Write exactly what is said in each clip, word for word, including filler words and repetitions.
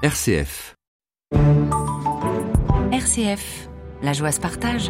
R C F. R C F, la joie se partage.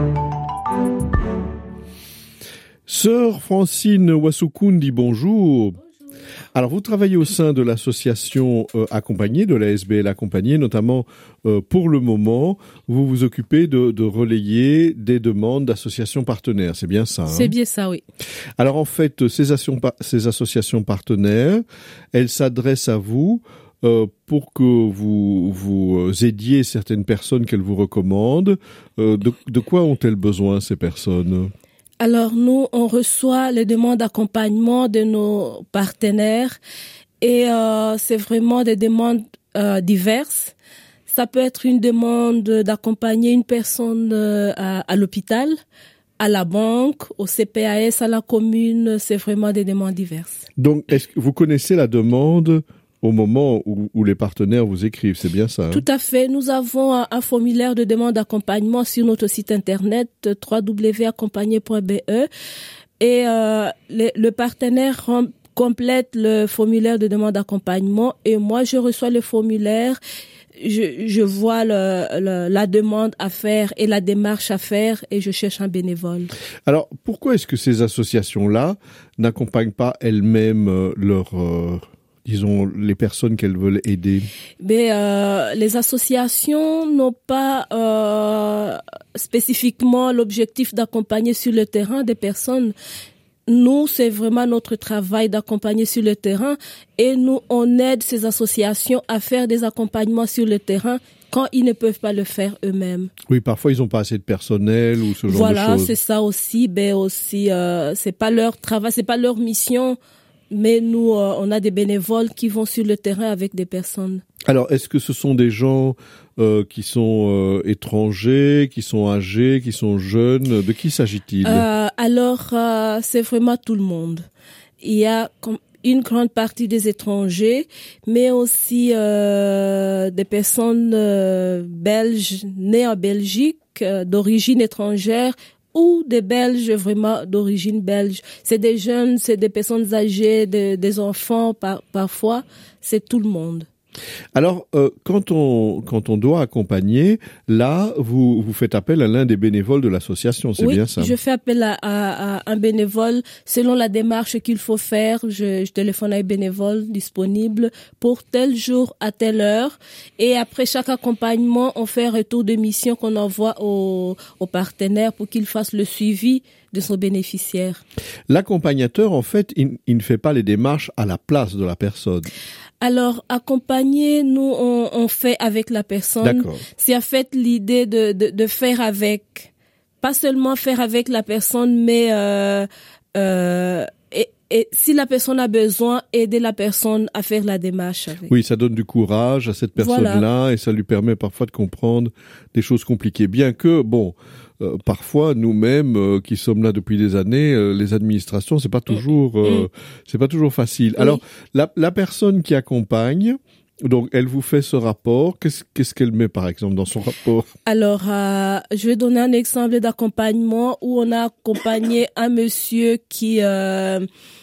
Sœur Francine Wasukundi, bonjour. Alors, vous travaillez au sein de l'association euh, Accompagnée, de la S B L Accompagnée, notamment euh, pour le moment, vous vous occupez de, de relayer des demandes d'associations partenaires, c'est bien ça, hein? C'est bien ça, oui. Alors, en fait, ces, asso- ces associations partenaires, elles s'adressent à vous euh, pour que vous, vous aidiez certaines personnes qu'elles vous recommandent. Euh, de, de quoi ont-elles besoin, ces personnes ? Alors nous, on reçoit les demandes d'accompagnement de nos partenaires et euh, c'est vraiment des demandes euh, diverses. Ça peut être une demande d'accompagner une personne euh, à, à l'hôpital, à la banque, au C P A S, à la commune. C'est vraiment des demandes diverses. Donc, est-ce que vous connaissez la demande au moment où, où les partenaires vous écrivent, c'est bien ça, hein? Tout à fait. Nous avons un, un formulaire de demande d'accompagnement sur notre site internet w w w point accompagné point b e et euh, le, le partenaire rem, complète le formulaire de demande d'accompagnement et moi je reçois le formulaire, je, je vois le, le, la demande à faire et la démarche à faire et je cherche un bénévole. Alors, pourquoi est-ce que ces associations-là n'accompagnent pas elles-mêmes euh, leurs... Euh disons, les personnes qu'elles veulent aider? Mais euh, les associations n'ont pas euh, spécifiquement l'objectif d'accompagner sur le terrain des personnes. Nous, c'est vraiment notre travail d'accompagner sur le terrain et nous, on aide ces associations à faire des accompagnements sur le terrain quand ils ne peuvent pas le faire eux-mêmes. Oui, parfois ils n'ont pas assez de personnel ou ce genre voilà, de choses. Voilà, c'est ça aussi. Ben aussi, euh, c'est pas leur travail, c'est pas leur mission. Mais nous, euh, on a des bénévoles qui vont sur le terrain avec des personnes. Alors, est-ce que ce sont des gens euh, qui sont euh, étrangers, qui sont âgés, qui sont jeunes? De qui s'agit-il? euh, Alors, euh, c'est vraiment tout le monde. Il y a comme une grande partie des étrangers, mais aussi euh, des personnes euh, belges nées en Belgique, euh, d'origine étrangère, ou des Belges vraiment d'origine belge. C'est des jeunes, c'est des personnes âgées, des, des enfants par, parfois, c'est tout le monde. Alors, euh, quand on quand on doit accompagner, là, vous vous faites appel à l'un des bénévoles de l'association, c'est oui, bien ça? Oui, je fais appel à, à, à un bénévole selon la démarche qu'il faut faire. Je, je téléphone à un bénévole disponible pour tel jour à telle heure. Et après chaque accompagnement, on fait un retour de mission qu'on envoie au, au partenaire pour qu'il fasse le suivi de son bénéficiaire. L'accompagnateur, en fait, il, il ne fait pas les démarches à la place de la personne. Alors, accompagner, nous, on, on fait avec la personne. D'accord. C'est en fait l'idée de, de, de faire avec, pas seulement faire avec la personne, mais euh, euh, et, et si la personne a besoin, aider la personne à faire la démarche avec. Oui, ça donne du courage à cette personne-là voilà. Et ça lui permet parfois de comprendre des choses compliquées. Bien que, bon... Euh, parfois nous-mêmes euh, qui sommes là depuis des années, euh, les administrations c'est pas toujours euh, mmh. c'est pas toujours facile. Oui. Alors la, la personne qui accompagne, donc elle vous fait ce rapport, qu'est-ce, qu'est-ce qu'elle met par exemple dans son rapport? Alors euh, je vais donner un exemple d'accompagnement où on a accompagné un monsieur qui euh,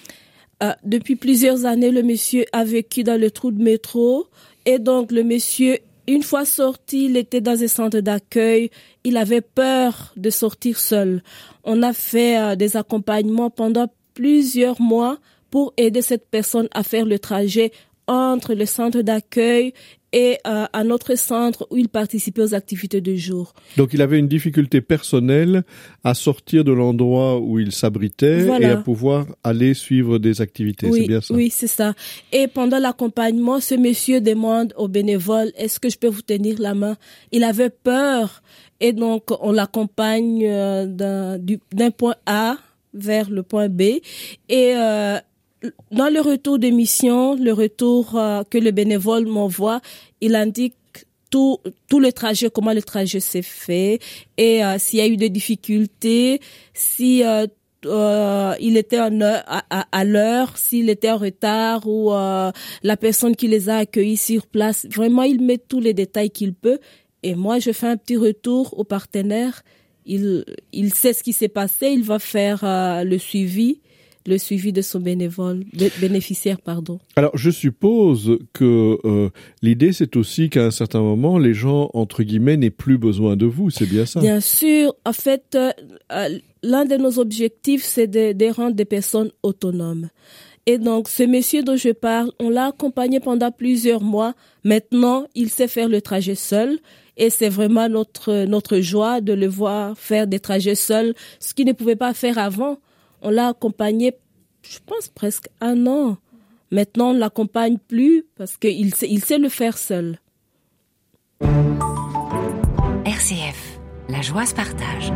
euh, depuis plusieurs années le monsieur a vécu dans le trou de métro et donc le monsieur une fois sorti, il était dans un centre d'accueil. Il avait peur de sortir seul. On a fait euh, des accompagnements pendant plusieurs mois pour aider cette personne à faire le trajet entre le centre d'accueil et euh, un autre centre où il participait aux activités de jour. Donc il avait une difficulté personnelle à sortir de l'endroit où il s'abritait voilà. Et à pouvoir aller suivre des activités, oui, c'est bien ça? Oui, c'est ça. Et pendant l'accompagnement, ce monsieur demande aux bénévoles, est-ce que je peux vous tenir la main? Il avait peur et donc on l'accompagne euh, d'un, du, d'un point A vers le point B et euh, dans le retour de mission, le retour euh, que le bénévole m'envoie, il indique tout tout le trajet, comment le trajet s'est fait et euh, s'il y a eu des difficultés, si euh, euh, il était en heure, à, à, à l'heure, s'il était en retard ou euh, la personne qui les a accueillis sur place. Vraiment, il met tous les détails qu'il peut et moi, je fais un petit retour au partenaire. Il il sait ce qui s'est passé, il va faire euh, le suivi. le suivi de son bénévole, bénéficiaire, pardon. Alors, je suppose que euh, l'idée, c'est aussi qu'à un certain moment, les gens, entre guillemets, n'aient plus besoin de vous, c'est bien ça? Bien sûr. En fait, euh, l'un de nos objectifs, c'est de, de rendre des personnes autonomes. Et donc, ce monsieur dont je parle, on l'a accompagné pendant plusieurs mois. Maintenant, il sait faire le trajet seul. Et c'est vraiment notre notre joie de le voir faire des trajets seul, ce qu'il ne pouvait pas faire avant. On l'a accompagné, je pense, presque un an. Maintenant, on ne l'accompagne plus parce qu'il sait, il sait le faire seul. R C F, la joie se partage.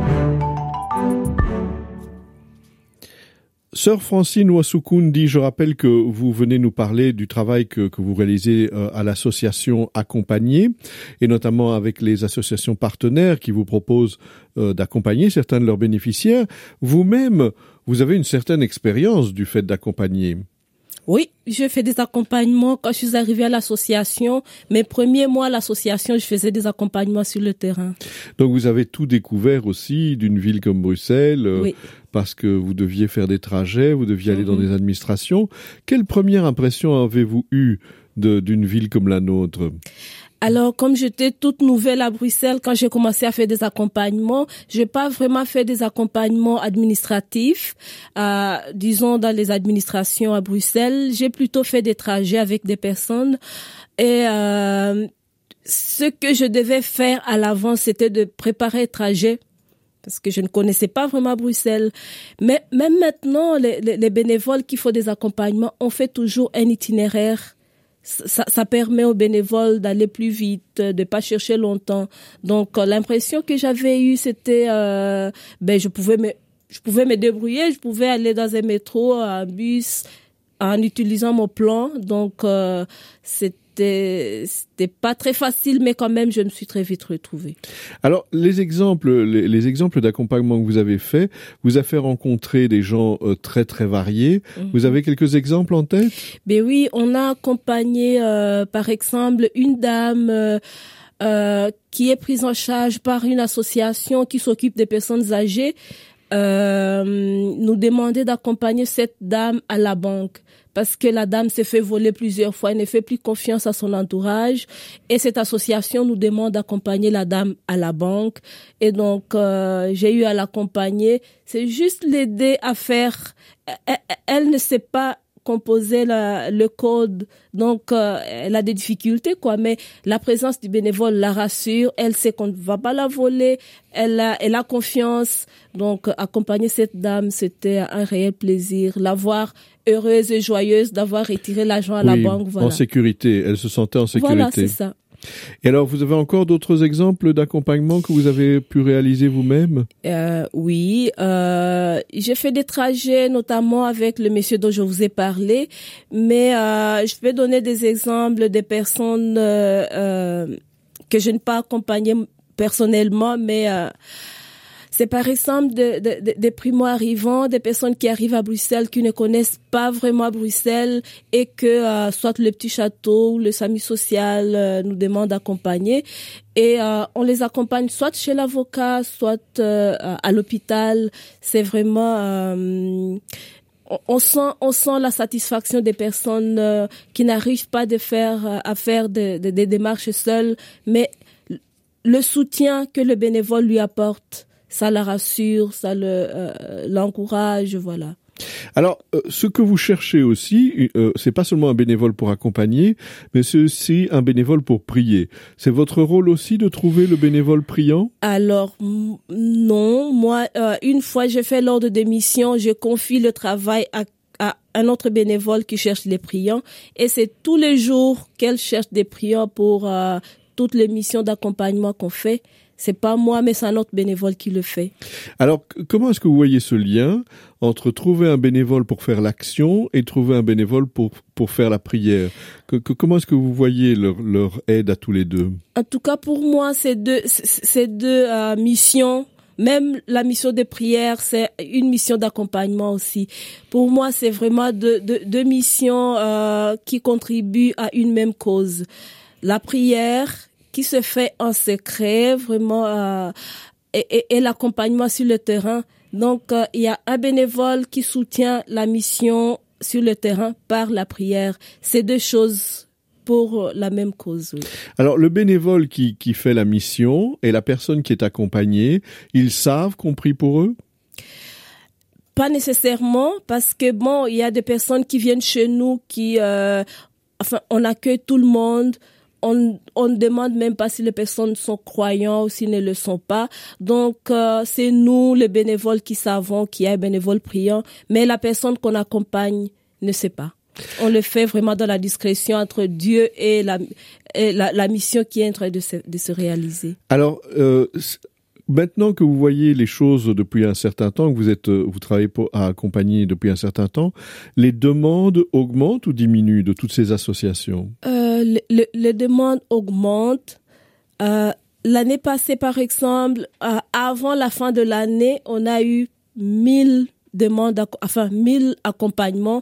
Sœur Francine Ouassoukoun-Di, je rappelle que vous venez nous parler du travail que, que vous réalisez euh, à l'association Accompagner, et notamment avec les associations partenaires qui vous proposent euh, d'accompagner certains de leurs bénéficiaires. Vous-même, vous avez une certaine expérience du fait d'accompagner. Oui, je fais des accompagnements. Quand je suis arrivée à l'association, mes premiers mois à l'association, je faisais des accompagnements sur le terrain. Donc vous avez tout découvert aussi d'une ville comme Bruxelles, euh, oui. Parce que vous deviez faire des trajets, vous deviez aller mm-hmm. dans des administrations. Quelle première impression avez-vous eue de, d'une ville comme la nôtre ? Alors, comme j'étais toute nouvelle à Bruxelles, quand j'ai commencé à faire des accompagnements, j'ai pas vraiment fait des accompagnements administratifs, euh, disons dans les administrations à Bruxelles. J'ai plutôt fait des trajets avec des personnes et euh, ce que je devais faire à l'avance, c'était de préparer le trajet parce que je ne connaissais pas vraiment Bruxelles. Mais même maintenant, les, les, les bénévoles qui font des accompagnements, on fait toujours un itinéraire. Ça, ça permet aux bénévoles d'aller plus vite, de pas chercher longtemps. Donc l'impression que j'avais eue, c'était euh, ben je pouvais me je pouvais me débrouiller, je pouvais aller dans un métro, un bus en utilisant mon plan. Donc euh, c'était c'était pas très facile, mais quand même je me suis très vite retrouvée. Alors les exemples les, les exemples d'accompagnement que vous avez fait vous a fait rencontrer des gens euh, très très variés. Mm-hmm. Vous avez quelques exemples en tête? Ben oui, on a accompagné euh, par exemple une dame euh, euh, qui est prise en charge par une association qui s'occupe des personnes âgées. Euh, nous demandait d'accompagner cette dame à la banque parce que la dame s'est fait voler plusieurs fois, elle ne fait plus confiance à son entourage et cette association nous demande d'accompagner la dame à la banque et donc euh, j'ai eu à l'accompagner, c'est juste l'aider à faire, elle, elle ne sait pas composer la, le code, donc euh, elle a des difficultés quoi, mais la présence du bénévole la rassure, elle sait qu'on ne va pas la voler, elle a, elle a confiance, donc accompagner cette dame c'était un réel plaisir, la voir heureuse et joyeuse d'avoir retiré l'argent à oui, la banque, voilà. En sécurité, elle se sentait en sécurité. Voilà, c'est ça. Et alors, vous avez encore d'autres exemples d'accompagnement que vous avez pu réaliser vous-même? euh, Oui, euh, j'ai fait des trajets, notamment avec le monsieur dont je vous ai parlé, mais euh, je peux donner des exemples des personnes euh, euh, que je n'ai pas accompagnées personnellement, mais euh, c'est par exemple des de, de, de primo-arrivants, des personnes qui arrivent à Bruxelles, qui ne connaissent pas vraiment Bruxelles et que euh, soit le petit château ou le S A M U social euh, nous demande d'accompagner. Et euh, on les accompagne soit chez l'avocat, soit euh, à l'hôpital. C'est vraiment... Euh, on sent, on sent la satisfaction des personnes euh, qui n'arrivent pas de faire, à faire des de, de démarches seules, mais le soutien que le bénévole lui apporte, ça la rassure, ça le euh, l'encourage, voilà. Alors, euh, ce que vous cherchez aussi, euh, c'est pas seulement un bénévole pour accompagner, mais c'est aussi un bénévole pour prier. C'est votre rôle aussi de trouver le bénévole priant? Alors, m- non. Moi, euh, une fois j'ai fait l'ordre des missions, je confie le travail à, à un autre bénévole qui cherche les priants. Et c'est tous les jours qu'elle cherche des priants pour euh, toutes les missions d'accompagnement qu'on fait. C'est pas moi, mais c'est un autre bénévole qui le fait. Alors, comment est-ce que vous voyez ce lien entre trouver un bénévole pour faire l'action et trouver un bénévole pour pour faire la prière? que, que, Comment est-ce que vous voyez leur, leur aide à tous les deux? En tout cas, pour moi, ces deux, ces deux euh, missions, même la mission de prière, c'est une mission d'accompagnement aussi. Pour moi, c'est vraiment deux, deux, deux missions euh, qui contribuent à une même cause. La prière qui se fait en secret, vraiment, euh, et, et, et l'accompagnement sur le terrain, Donc, euh, il y a un bénévole qui soutient la mission sur le terrain par la prière. C'est deux choses pour la même cause. Oui. Alors, le bénévole qui, qui fait la mission et la personne qui est accompagnée, ils savent qu'on prie pour eux? Pas nécessairement, parce que bon, il y a des personnes qui viennent chez nous qui, euh, enfin, on accueille tout le monde. On, on ne demande même pas si les personnes sont croyants ou s'ils ne le sont pas. Donc, euh, c'est nous, les bénévoles, qui savons qu'il y a un bénévole priant, mais la personne qu'on accompagne ne sait pas. On le fait vraiment dans la discrétion entre Dieu et la, et la, la mission qui est en train de se, de se réaliser. Alors, euh, maintenant que vous voyez les choses depuis un certain temps, que vous êtes, vous travaillez pour, à accompagner depuis un certain temps, les demandes augmentent ou diminuent de toutes ces associations? Euh, le, le, les demandes augmentent. Euh, l'année passée, par exemple, euh, avant la fin de l'année, on a eu mille demandes, enfin mille accompagnements.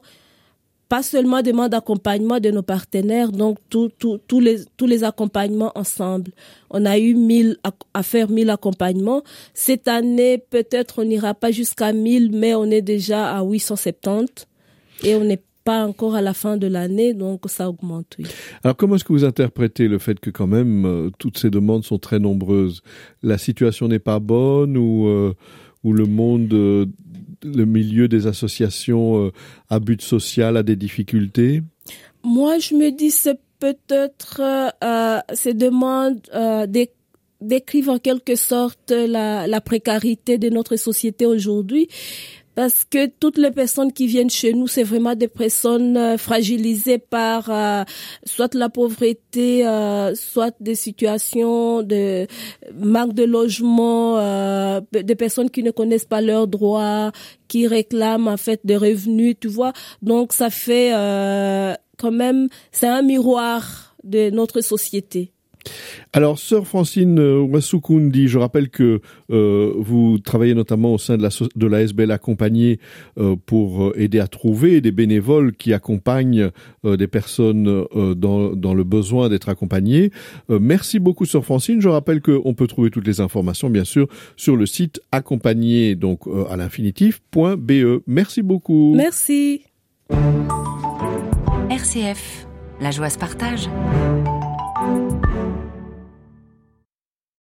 Pas seulement demande d'accompagnement de nos partenaires, donc tous tout, tout les, tous les accompagnements ensemble. On a eu mille à, à faire mille accompagnements. Cette année, peut-être on n'ira pas jusqu'à mille, mais on est déjà à huit cent soixante-dix et on n'est pas encore à la fin de l'année, donc ça augmente, oui. Alors comment est-ce que vous interprétez le fait que quand même euh, toutes ces demandes sont très nombreuses? La situation n'est pas bonne ou, euh, ou le monde... Euh, le milieu des associations euh, à but social a des difficultés? Moi, je me dis c'est peut-être euh, ces demandes euh, dé- décrivent en quelque sorte la, la précarité de notre société aujourd'hui. Parce que toutes les personnes qui viennent chez nous, c'est vraiment des personnes euh, fragilisées par euh, soit la pauvreté, euh, soit des situations de manque de logement, euh, des personnes qui ne connaissent pas leurs droits, qui réclament en fait des revenus, tu vois. Donc ça fait euh, quand même, c'est un miroir de notre société. Alors, sœur Francine Wasukundi, je rappelle que euh, vous travaillez notamment au sein de la, de la S B L Accompagné euh, pour aider à trouver des bénévoles qui accompagnent euh, des personnes euh, dans, dans le besoin d'être accompagnées. Euh, merci beaucoup, sœur Francine. Je rappelle qu'on peut trouver toutes les informations, bien sûr, sur le site accompagné, donc euh, à l'infinitif point b e. Merci beaucoup. Merci. R C F, la joie se partage.